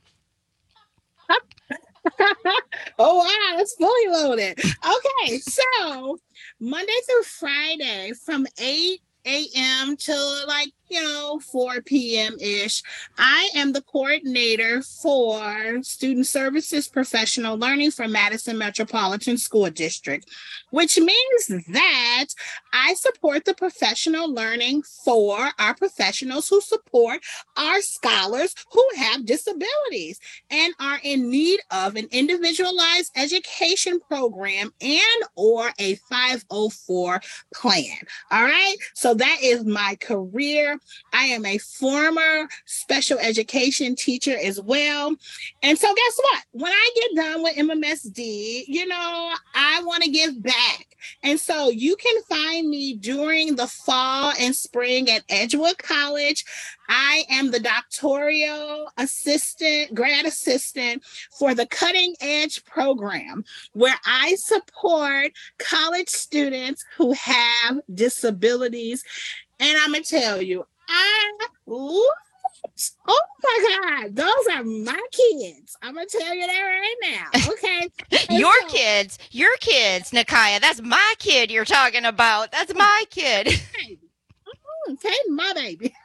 Oh, wow, that's fully loaded. Okay, so Monday through Friday from 8 a.m. till 4 p.m. ish. I am the coordinator for Student Services Professional Learning for Madison Metropolitan School District, which means that I support the professional learning for our professionals who support our scholars who have disabilities and are in need of an individualized education program and or a 504 plan. All right. So that is my career. I am a former special education teacher as well. And so guess what? When I get done with MMSD, I want to give back. And so you can find me during the fall and spring at Edgewood College. I am the doctoral assistant, grad assistant for the Cutting Edge program, where I support college students who have disabilities. And I'm going to tell you, oh my God, those are my kids. I'm going to tell you that right now. Okay. Your kids, Nakaya. That's my kid you're talking about. That's my kid. Okay, my baby.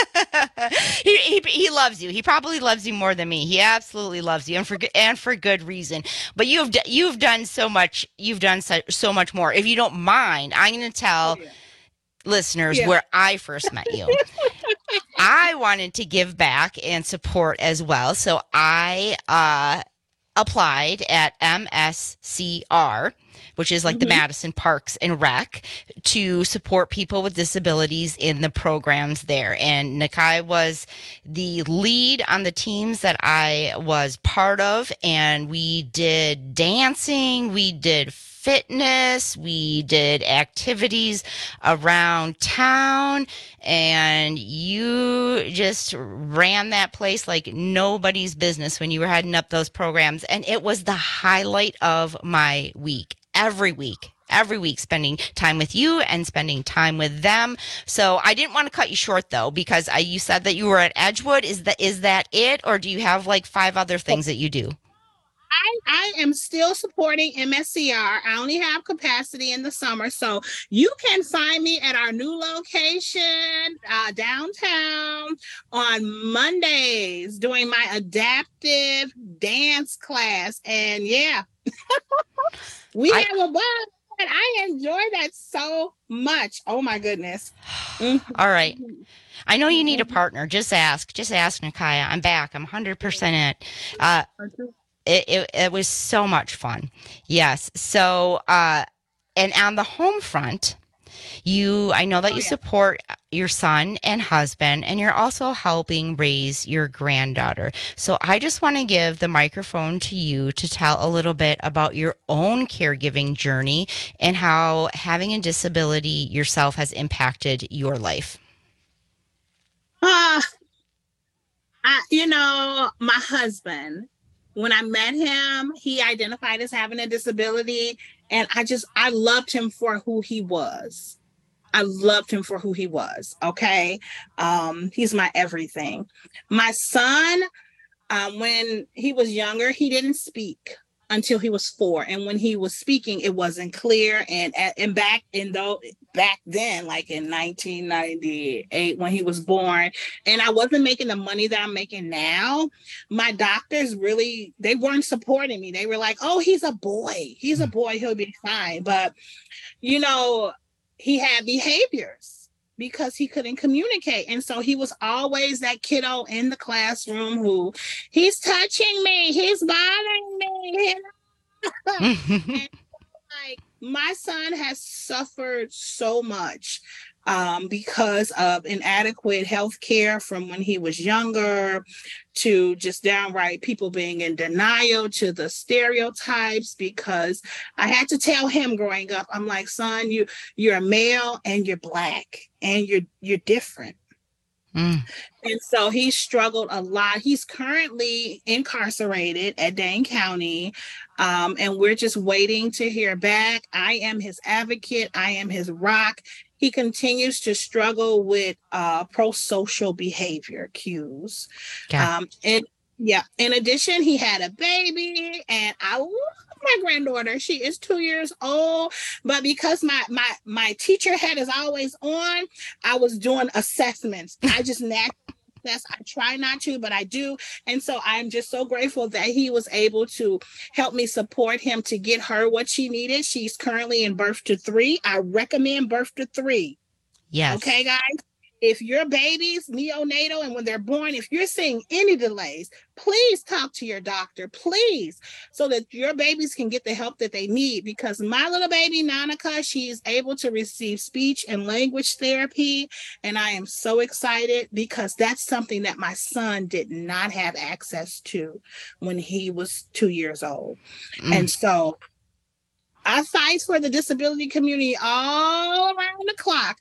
He loves you. He probably loves you more than me. He absolutely loves you, and for good reason. But you've done so much. You've done so much more. If you don't mind, I'm going to tell listeners where I first met you. I wanted to give back and support as well, so I applied at MSCR, which is like the Madison Parks and Rec, to support people with disabilities in the programs there. And Nakai was the lead on the teams that I was part of, and we did dancing, we did fitness, we did activities around town, and you just ran that place like nobody's business when you were heading up those programs. And it was the highlight of my week. Every week, spending time with you and spending time with them. So I didn't want to cut you short, though, because you said that you were at Edgewood. Is that it, or do you have like 5 other things that you do? I am still supporting MSCR. I only have capacity in the summer. So you can find me at our new location downtown on Mondays doing my adaptive dance class. And we have a ball. I enjoy that so much. Oh my goodness. All right. I know you need a partner. Just ask Nakaya. I'm back. I'm 100% it. It was so much fun. Yes. So, and on the home front, I know that you support your son and husband, and you're also helping raise your granddaughter. So I just want to give the microphone to you to tell a little bit about your own caregiving journey and how having a disability yourself has impacted your life. My husband, when I met him, he identified as having a disability, and I loved him for who he was. I loved him for who he was. Okay. He's my everything. My son, when he was younger, he didn't speak until he was 4. And when he was speaking, it wasn't clear. And back then, like in 1998, when he was born, and I wasn't making the money that I'm making now, my doctors they weren't supporting me. They were like, oh, he's a boy. He's a boy. He'll be fine. But, he had behaviors because he couldn't communicate. And so he was always that kiddo in the classroom who, he's touching me, he's bothering me. And, my son has suffered so much because of inadequate health care from when he was younger, to just downright people being in denial, to the stereotypes, because I had to tell him growing up, I'm like, son, you're a male and you're Black and you're different. And so he struggled a lot. He's currently incarcerated at Dane County, and we're just waiting to hear back. I am his advocate. I am his rock. He continues to struggle with pro-social behavior cues. In addition, he had a baby, and I love my granddaughter. She is 2 years old, but because my teacher head is always on, I was doing assessments. I just naturally assess. I try not to, but I do. And so I'm just so grateful that he was able to help me support him to get her what she needed. She's currently in birth to 3. I recommend birth to 3. Yes. Okay, guys? If your babies neonatal and when they're born, if you're seeing any delays, please talk to your doctor, please, so that your babies can get the help that they need. Because my little baby, Nanika, she's able to receive speech and language therapy. And I am so excited because that's something that my son did not have access to when he was 2 years old. And so I fight for the disability community all around the clock.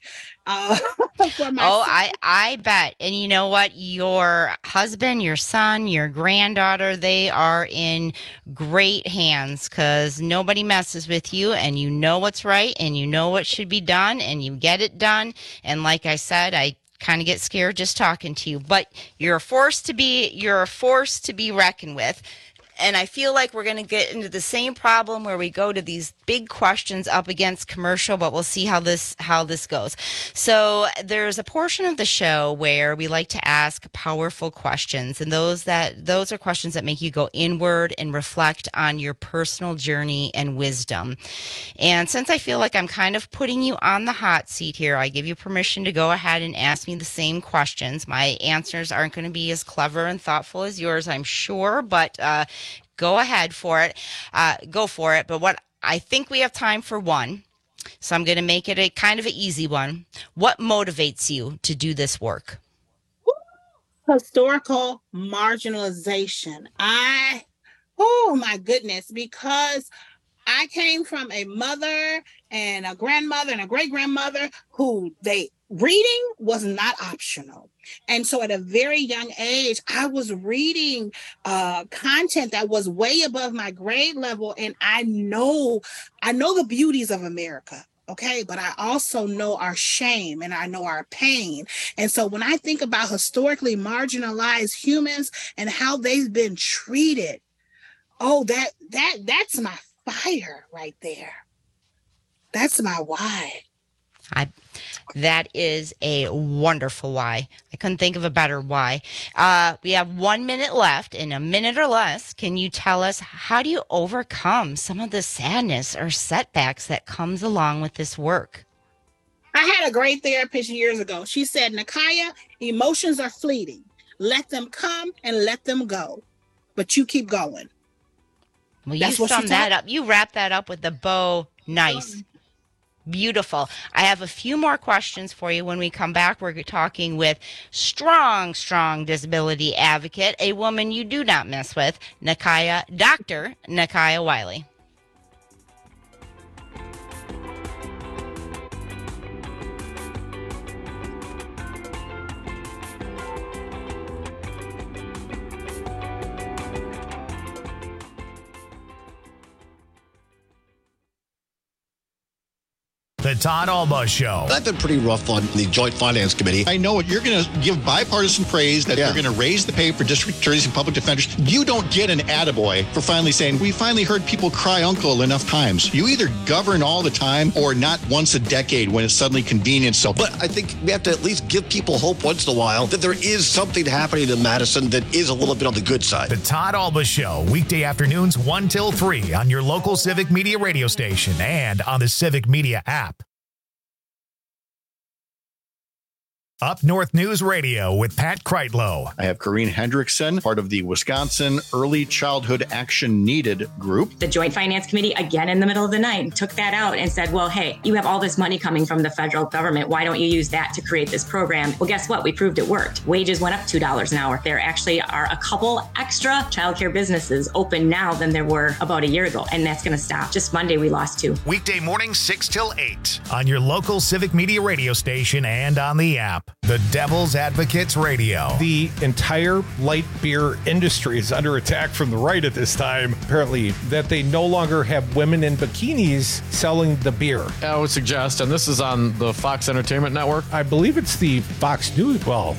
I bet. And you know what? Your husband, your son, your granddaughter, they are in great hands because nobody messes with you and you know what's right and you know what should be done and you get it done. And like I said, I kind of get scared just talking to you, but you're a force to be reckoned with. And I feel like we're going to get into the same problem where we go to these big questions up against commercial, but we'll see how this goes. So there's a portion of the show where we like to ask powerful questions, and those are questions that make you go inward and reflect on your personal journey and wisdom. And since I feel like I'm kind of putting you on the hot seat here, I give you permission to go ahead and ask me the same questions. My answers aren't going to be as clever and thoughtful as yours, I'm sure, but go ahead for it. Go for it. But what I think we have time for one, so I'm going to make it a kind of an easy one. What motivates you to do this work? Historical marginalization. Oh my goodness, because I came from a mother and a grandmother and a great-grandmother who reading was not optional. And so at a very young age, I was reading content that was way above my grade level. And I know the beauties of America. Okay, but I also know our shame and I know our pain. And so when I think about historically marginalized humans and how they've been treated, that's my fire right there. That's my why. That is a wonderful why. I couldn't think of a better why. We have 1 minute left. In a minute or less, can you tell us how do you overcome some of the sadness or setbacks that comes along with this work? I had a great therapist years ago. She said, Nakaya, emotions are fleeting. Let them come and let them go. But you keep going. Well, you summed that up. You wrapped that up with the bow. Nice. Beautiful. I have a few more questions for you when we come back. We're talking with strong disability advocate, a woman you do not mess with, Dr. Nakaya Wiley. The Todd Alba Show. I've been pretty rough on the Joint Finance Committee. I know you're going to give bipartisan praise that you're going to raise the pay for district attorneys and public defenders. You don't get an attaboy for finally saying, we finally heard people cry uncle enough times. You either govern all the time or not once a decade when it's suddenly convenient. So, but I think we have to at least give people hope once in a while that there is something happening in Madison that is a little bit on the good side. The Todd Alba Show, weekday afternoons 1 till 3 on your local Civic Media radio station and on the Civic Media app. Up North News Radio with Pat Kreitlow. I have Corrine Hendrickson, part of the Wisconsin Early Childhood Action Needed group. The Joint Finance Committee, again in the middle of the night, took that out and said, well, hey, you have all this money coming from the federal government. Why don't you use that to create this program? Well, guess what? We proved it worked. Wages went up $2 an hour. There actually are a couple extra childcare businesses open now than there were about a year ago, and that's going to stop. Just Monday, we lost 2. Weekday mornings 6 till 8 on your local Civic Media radio station and on the app. The Devil's Advocates Radio. The entire light beer industry is under attack from the right at this time, apparently, that they no longer have women in bikinis selling the beer. I would suggest, and this is on the Fox Entertainment Network. I believe it's the Fox News. Well,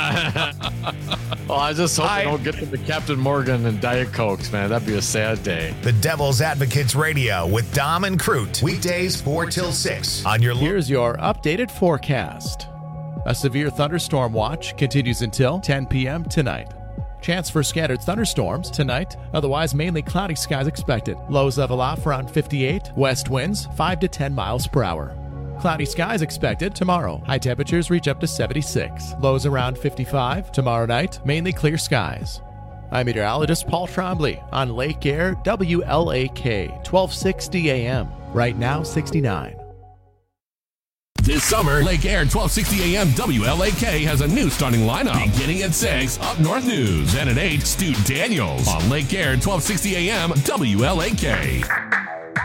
I just hope they don't get to the Captain Morgan and Diet Cokes, man. That'd be a sad day. The Devil's Advocates Radio with Dom and Crute. Weekdays 4 till 6 on your... Here's your updated forecast. A severe thunderstorm watch continues until 10 p.m. tonight. Chance for scattered thunderstorms tonight, otherwise mainly cloudy skies expected. Lows level off around 58, west winds 5 to 10 miles per hour. Cloudy skies expected tomorrow. High temperatures reach up to 76. Lows around 55. Tomorrow night, mainly clear skies. I'm meteorologist Paul Trombley on Lake Air WLAK 1260 AM. Right now, 69. This summer, Lake Air 1260 AM WLAK has a new starting lineup. Beginning at 6, Up North News. And at 8, Stu Daniels on Lake Air 1260 AM WLAK.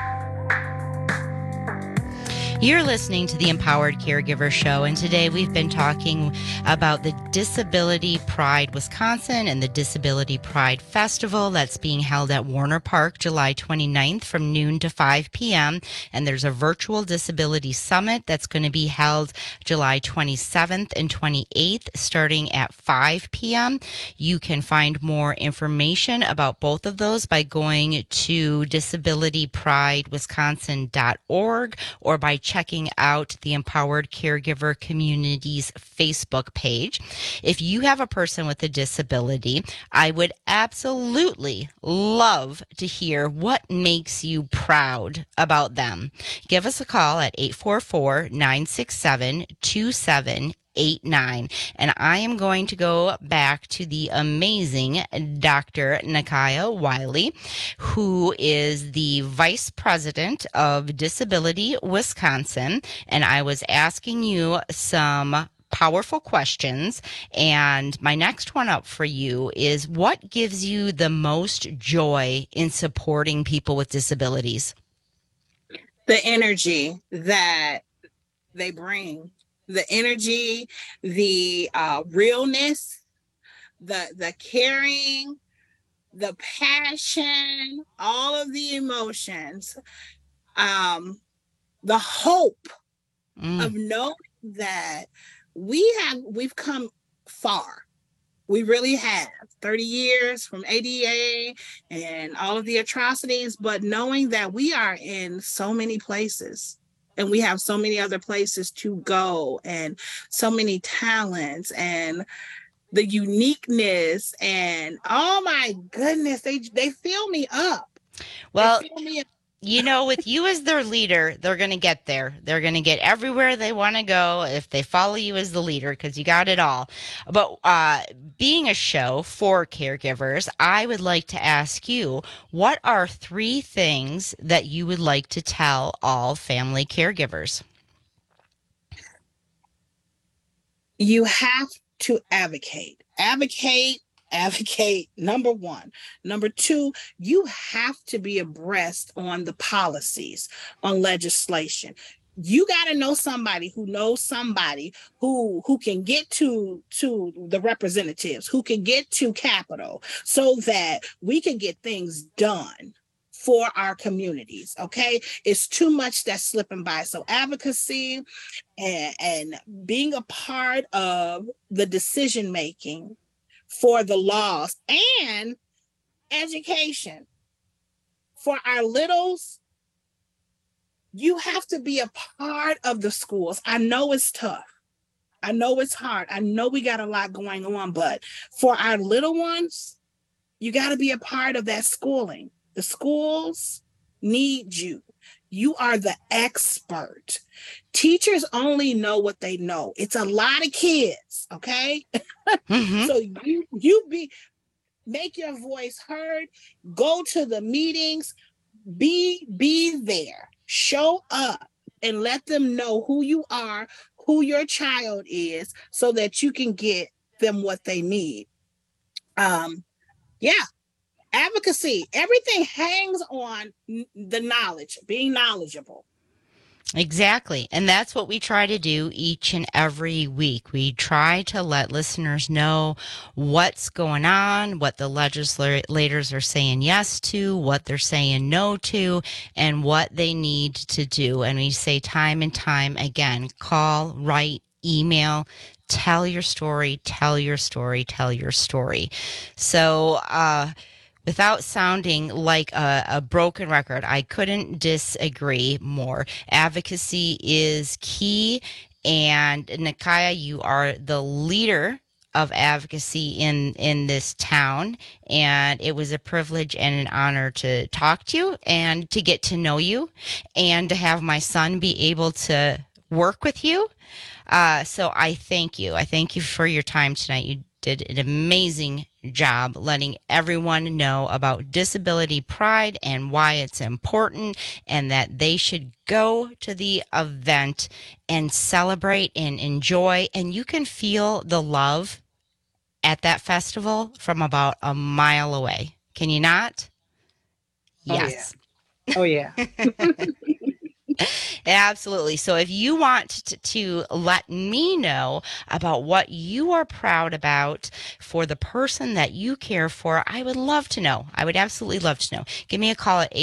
You're listening to the Empowered Caregiver Show, and today we've been talking about the Disability Pride Wisconsin and the Disability Pride Festival that's being held at Warner Park July 29th from noon to 5 p.m. And there's a virtual disability summit that's going to be held July 27th and 28th starting at 5 p.m. You can find more information about both of those by going to disabilitypridewisconsin.org or by checking out the Empowered Caregiver Community's Facebook page. If you have a person with a disability, I would absolutely love to hear what makes you proud about them. Give us a call at 844-967-2789. And I am going to go back to the amazing Dr. Nakaya Wiley, who is the Vice President of Disability Wisconsin. And I was asking you some powerful questions. And my next one up for you is, what gives you the most joy in supporting people with disabilities? The energy that they bring. The energy, the realness, the caring, the passion, all of the emotions, the hope of knowing that we've come far. We really have 30 years from ADA and all of the atrocities, but knowing that we are in so many places. And we have so many other places to go and so many talents and the uniqueness and oh my goodness, they fill me up. Well, you know, with you as their leader, they're going to get there. They're going to get everywhere they want to go if they follow you as the leader, because you got it all. But being a show for caregivers, I would like to ask you, what are 3 things that you would like to tell all family caregivers? You have to advocate. Advocate, number 1. Number 2, you have to be abreast on the policies, on legislation. You got to know somebody who knows somebody who can get to the representatives, who can get to Capitol, so that we can get things done for our communities. Okay, it's too much that's slipping by. So advocacy and being a part of the decision making for the laws and education for our littles. You have to be a part of the schools. I know it's tough. I know it's hard. I know we got a lot going on, but for our little ones, you got to be a part of that schooling. The schools need you. You are the expert. Teachers only know what they know. It's a lot of kids, okay? Mm-hmm. So make your voice heard. Go to the meetings. Be there. Show up and let them know who you are, who your child is, so that you can get them what they need. Advocacy, everything hangs on the knowledge, being knowledgeable. Exactly. And that's what we try to do each and every week. We try to let listeners know what's going on, what the legislators are saying yes to, what they're saying no to, and what they need to do. And we say time and time again, call, write, email, tell your story, tell your story, tell your story. So, without sounding like a broken record, I couldn't disagree more. Advocacy is key. And Nakaya, you are the leader of advocacy in this town. And it was a privilege and an honor to talk to you and to get to know you and to have my son be able to work with you. So I thank you. I thank you for your time tonight. You did an amazing job letting everyone know about Disability Pride and why it's important and that they should go to the event and celebrate and enjoy. And you can feel the love at that festival from about a mile away. Can you not? Yes. Oh, yeah. Absolutely. So if you want to let me know about what you are proud about for the person that you care for, I would love to know. I would absolutely love to know. Give me a call at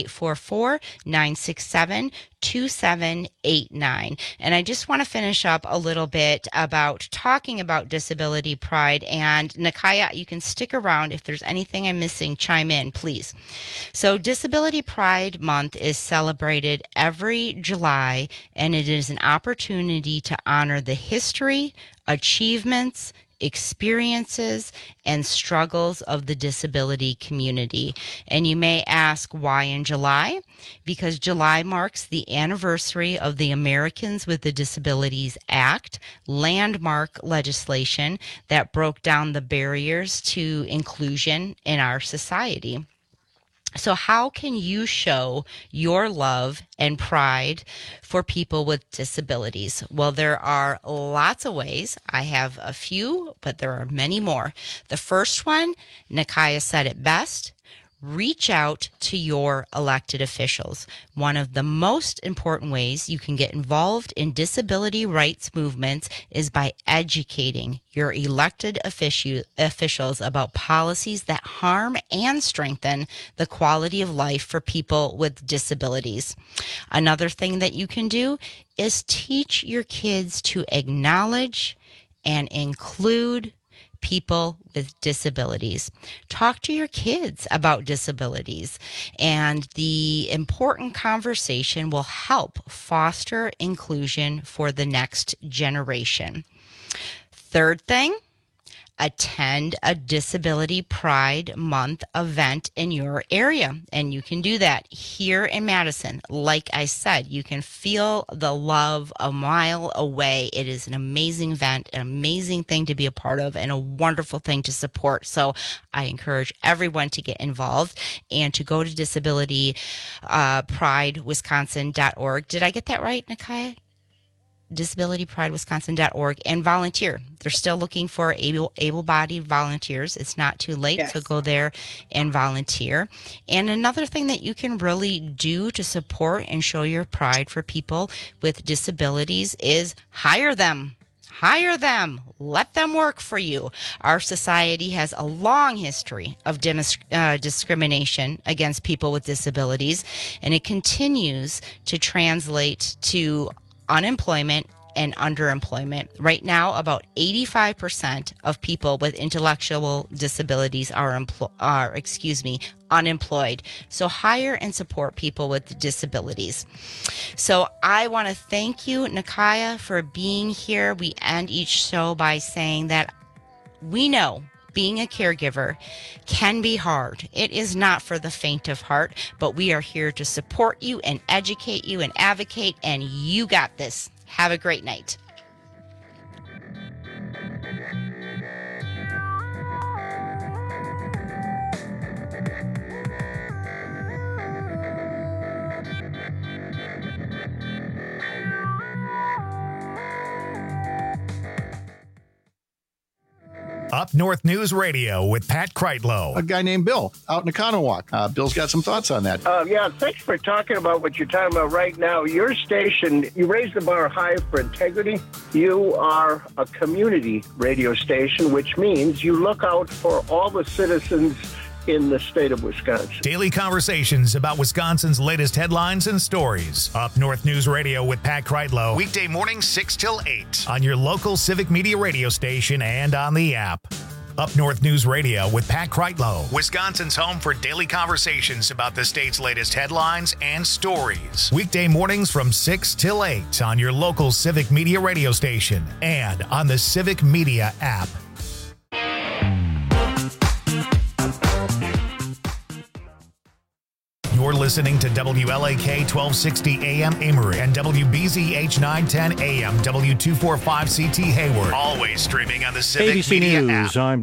844-967-2789. And I just want to finish up a little bit about talking about Disability Pride. And Nakaya, you can stick around. If there's anything I'm missing, chime in, please. So Disability Pride Month is celebrated every July, and it is an opportunity to honor the history, achievements, experiences, and struggles of the disability community. And you may ask, why in July? Because July marks the anniversary of the Americans with Disabilities Act, landmark legislation that broke down the barriers to inclusion in our society. So how can you show your love and pride for people with disabilities? Well, there are lots of ways. I have a few, but there are many more. The first one, Nakaya said it best. Reach out to your elected officials. One of the most important ways you can get involved in disability rights movements is by educating your elected officials about policies that harm and strengthen the quality of life for people with disabilities. Another thing that you can do is teach your kids to acknowledge and include people with disabilities. Talk to your kids about disabilities, and the important conversation will help foster inclusion for the next generation. Third thing, attend a Disability Pride Month event in your area. And you can do that here in Madison. Like I said, you can feel the love a mile away. It is an amazing event, an amazing thing to be a part of, and a wonderful thing to support. So I encourage everyone to get involved and to go to disabilitypridewisconsin.org. Did I get that right, Nakaya? disabilitypridewisconsin.org, and volunteer. They're still looking for able-bodied volunteers. It's not too late, yes. So go there and volunteer. And another thing that you can really do to support and show your pride for people with disabilities is hire them. Hire them. Let them work for you. Our society has a long history of discrimination against people with disabilities, and it continues to translate to unemployment and underemployment. Right now, about 85% of people with intellectual disabilities are unemployed. So hire and support people with disabilities. So I want to thank you, Nakaya, for being here. We end each show by saying that we know being a caregiver can be hard. It is not for the faint of heart, but we are here to support you and educate you and advocate, and you got this. Have a great night. Up North News Radio with Pat Kreitlow. A guy named Bill out in Economowoc. Bill's got some thoughts on that. Yeah, thanks for talking about what you're talking about right now. Your station, you raise the bar high for integrity. You are a community radio station, which means you look out for all the citizens in the state of Wisconsin. Daily conversations about Wisconsin's latest headlines and stories. Up North News Radio with Pat Kreitlow. Weekday mornings 6 till 8 on your local Civic Media radio station and on the app. Up North News Radio with Pat Kreitlow. Wisconsin's home for daily conversations about the state's latest headlines and stories. Weekday mornings from 6 till 8 on your local Civic Media radio station and on the Civic Media app. You're listening to WLAK 1260 AM Amory and WBZH 910 AM W245CT Hayward. Always streaming on the Civic ABC Media News. app. I'm